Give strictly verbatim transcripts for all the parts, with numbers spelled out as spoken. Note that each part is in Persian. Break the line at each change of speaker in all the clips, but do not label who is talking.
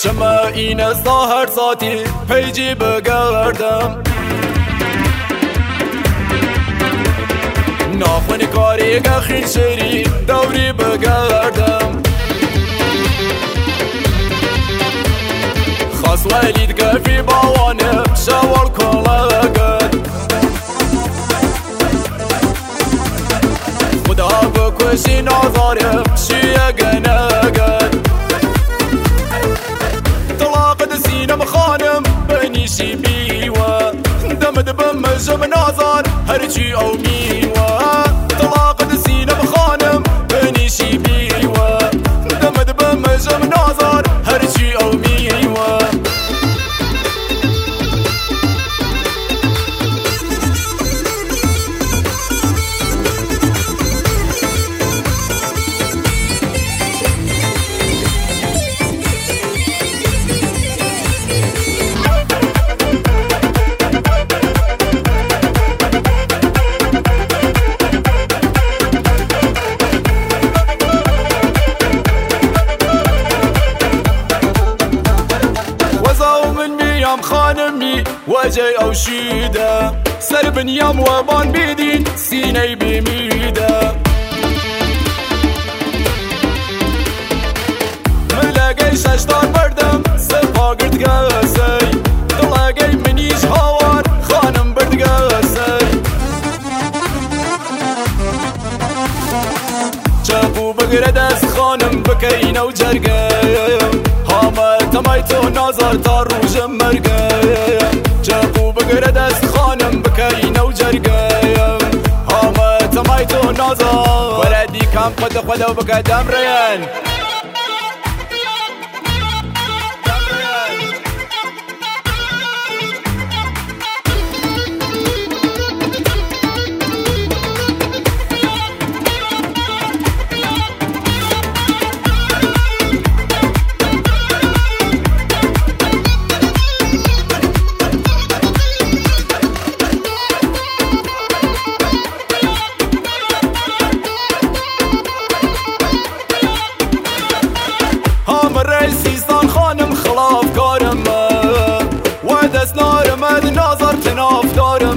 چما این ساهر ساتی پیجی بگردم ناخونی کاری گخین شری دوری بگردم خاص ولید گفی باوانه شوال کلاگد خدا بکشی نازاره شیه گنگد طلاق دسینم خانم بنیشی بیوه دمد بمجم نازار هرچی او میوه طلاق دسینم خانم بنیشی بیوه دمد بمجم نازار هرچی او میوه خانمي وجهي او شيده سر بنيام وبان بيدين سيني بميده ملاقي شاشتار بردم سفا قرد قاسي تلاقي منيش هوار خانم برد قاسي شافو بقرد از خانم بكين او جرقايم هاما تمايتو نازار تاروج مرقايم جابو بقرد از خانم بكين او جرقايم هاما تمايتو نازار ولدي كام قد خلو بقدم ريان سیستان خانم خلاف کارم و دست نارمد نظر تناف دارم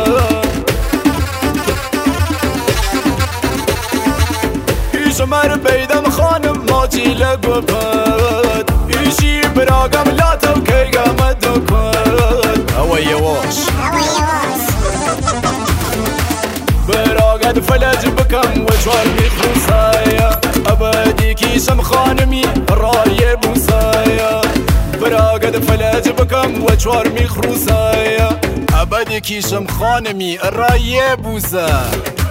ایش مر بیدم خانم ماچی لگوپد ایشی براغم لاتو کیگم دکد اوه یواش براغد فلج بکم و چوار میخوصایا ابدی کیشم خانمی رای بوسایا براغد فلج بکم و چوار میخروسایا ابدی کیشم خانمی رای بوسا